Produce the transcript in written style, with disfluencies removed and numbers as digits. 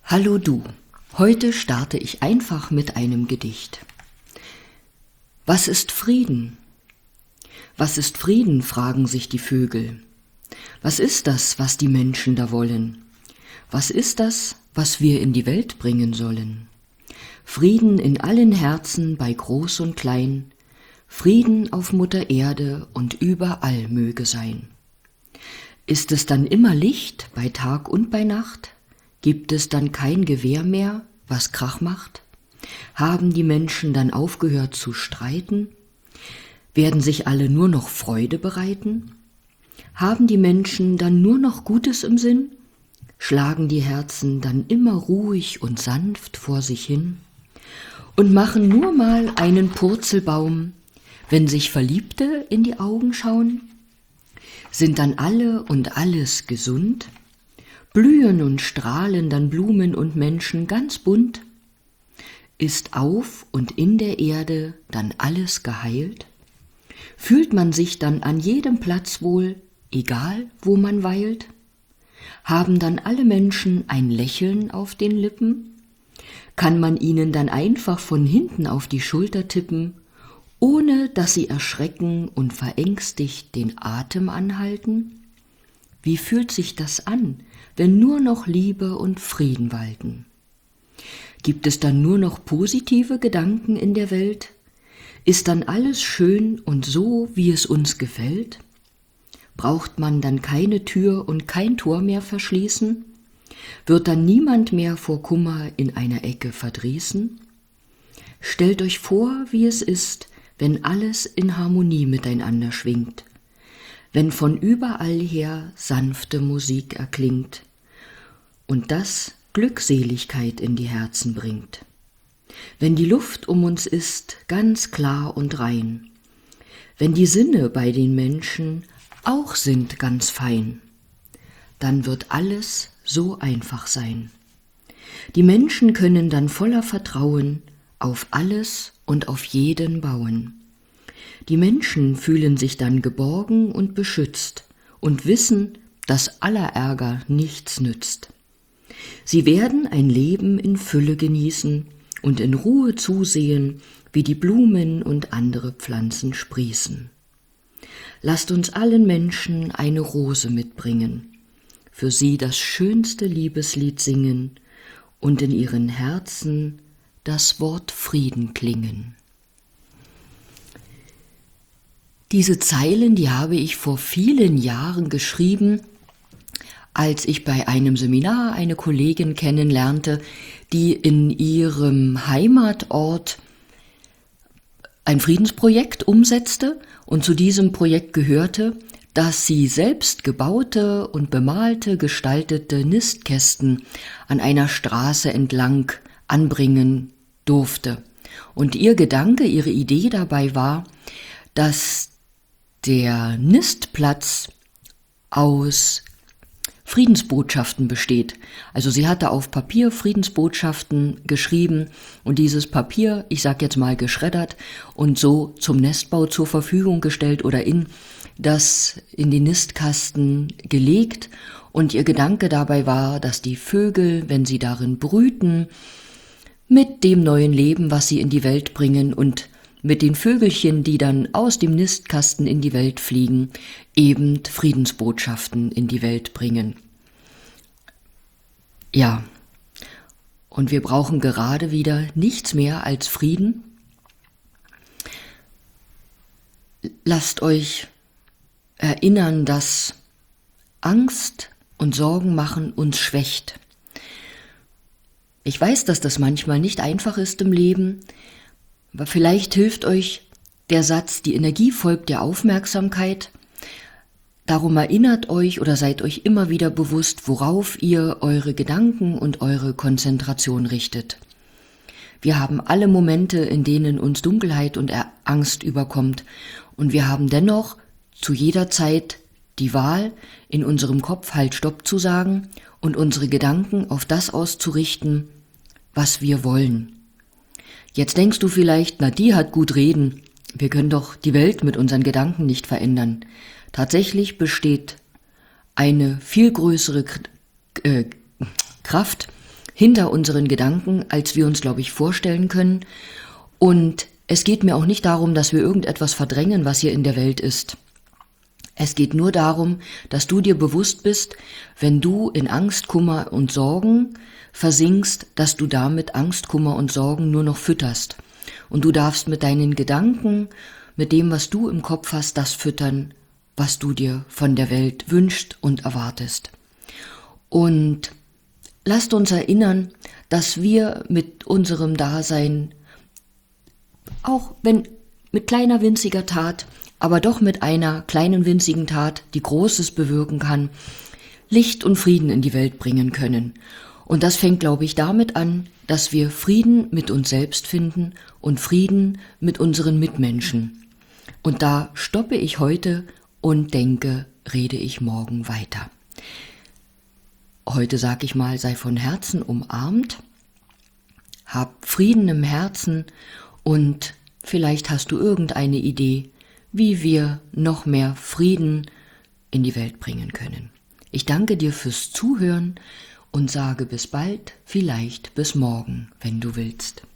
Hallo du, heute starte ich einfach mit einem Gedicht. Was ist Frieden? Was ist Frieden, fragen sich die Vögel. Was ist das, was die Menschen da wollen? Was ist das, was wir in die Welt bringen sollen? Frieden in allen Herzen, bei Groß und Klein, Frieden auf Mutter Erde und überall möge sein. Ist es dann immer Licht bei Tag und bei Nacht? Gibt es dann kein Gewehr mehr, was Krach macht? Haben die Menschen dann aufgehört zu streiten? Werden sich alle nur noch Freude bereiten? Haben die Menschen dann nur noch Gutes im Sinn? Schlagen die Herzen dann immer ruhig und sanft vor sich hin? Und machen nur mal einen Purzelbaum, wenn sich Verliebte in die Augen schauen? Sind dann alle und alles gesund? Blühen und strahlen dann Blumen und Menschen ganz bunt? Ist auf und in der Erde dann alles geheilt? Fühlt man sich dann an jedem Platz wohl, egal wo man weilt? Haben dann alle Menschen ein Lächeln auf den Lippen? Kann man ihnen dann einfach von hinten auf die Schulter tippen, ohne dass sie erschrecken und verängstigt den Atem anhalten? Wie fühlt sich das an, wenn nur noch Liebe und Frieden walten? Gibt es dann nur noch positive Gedanken in der Welt? Ist dann alles schön und so, wie es uns gefällt? Braucht man dann keine Tür und kein Tor mehr verschließen? Wird dann niemand mehr vor Kummer in einer Ecke verdrießen? Stellt euch vor, wie es ist, wenn alles in Harmonie miteinander schwingt, wenn von überall her sanfte Musik erklingt und das Glückseligkeit in die Herzen bringt. Wenn die Luft um uns ist ganz klar und rein, wenn die Sinne bei den Menschen auch sind ganz fein, dann wird alles so einfach sein. Die Menschen können dann voller Vertrauen auf alles und auf jeden bauen. Die Menschen fühlen sich dann geborgen und beschützt und wissen, dass aller Ärger nichts nützt. Sie werden ein Leben in Fülle genießen und in Ruhe zusehen, wie die Blumen und andere Pflanzen sprießen. Lasst uns allen Menschen eine Rose mitbringen, für sie das schönste Liebeslied singen und in ihren Herzen das Wort Frieden klingen. Diese Zeilen, die habe ich vor vielen Jahren geschrieben, als ich bei einem Seminar eine Kollegin kennenlernte, die in ihrem Heimatort ein Friedensprojekt umsetzte und zu diesem Projekt gehörte, dass sie selbst gebaute und bemalte, gestaltete Nistkästen an einer Straße entlang anbringen durfte. Und ihr Gedanke, ihre Idee dabei war, dass der Nistplatz aus Friedensbotschaften besteht. Also sie hatte auf Papier Friedensbotschaften geschrieben und dieses Papier, ich sag jetzt mal geschreddert und so zum Nestbau zur Verfügung gestellt oder in den Nistkasten gelegt. Und ihr Gedanke dabei war, dass die Vögel, wenn sie darin brüten, mit dem neuen Leben, was sie in die Welt bringen und mit den Vögelchen, die dann aus dem Nistkasten in die Welt fliegen, eben Friedensbotschaften in die Welt bringen. Ja, und wir brauchen gerade wieder nichts mehr als Frieden. Lasst euch erinnern, dass Angst und Sorgen machen uns schwächt. Ich weiß, dass das manchmal nicht einfach ist im Leben, aber vielleicht hilft euch der Satz, die Energie folgt der Aufmerksamkeit. Darum erinnert euch oder seid euch immer wieder bewusst, worauf ihr eure Gedanken und eure Konzentration richtet. Wir haben alle Momente, in denen uns Dunkelheit und Angst überkommt und wir haben dennoch zu jeder Zeit die Wahl, in unserem Kopf Halt, Stopp zu sagen und unsere Gedanken auf das auszurichten, was wir wollen. Jetzt denkst du vielleicht, na die hat gut reden, wir können doch die Welt mit unseren Gedanken nicht verändern. Tatsächlich besteht eine viel größere Kraft hinter unseren Gedanken, als wir uns, glaube ich, vorstellen können. Und es geht mir auch nicht darum, dass wir irgendetwas verdrängen, was hier in der Welt ist. Es geht nur darum, dass du dir bewusst bist, wenn du in Angst, Kummer und Sorgen versinkst, dass du damit Angst, Kummer und Sorgen nur noch fütterst. Und du darfst mit deinen Gedanken, mit dem, was du im Kopf hast, das füttern, was du dir von der Welt wünschst und erwartest. Und lasst uns erinnern, dass wir mit unserem Dasein, auch wenn mit kleiner winziger Tat, aber doch mit einer kleinen winzigen Tat, die Großes bewirken kann, Licht und Frieden in die Welt bringen können. Und das fängt, glaube ich, damit an, dass wir Frieden mit uns selbst finden und Frieden mit unseren Mitmenschen. Und da stoppe ich heute und denke, rede ich morgen weiter. Heute sage ich mal, sei von Herzen umarmt, hab Frieden im Herzen und vielleicht hast du irgendeine Idee, wie wir noch mehr Frieden in die Welt bringen können. Ich danke dir fürs Zuhören und sage bis bald, vielleicht bis morgen, wenn du willst.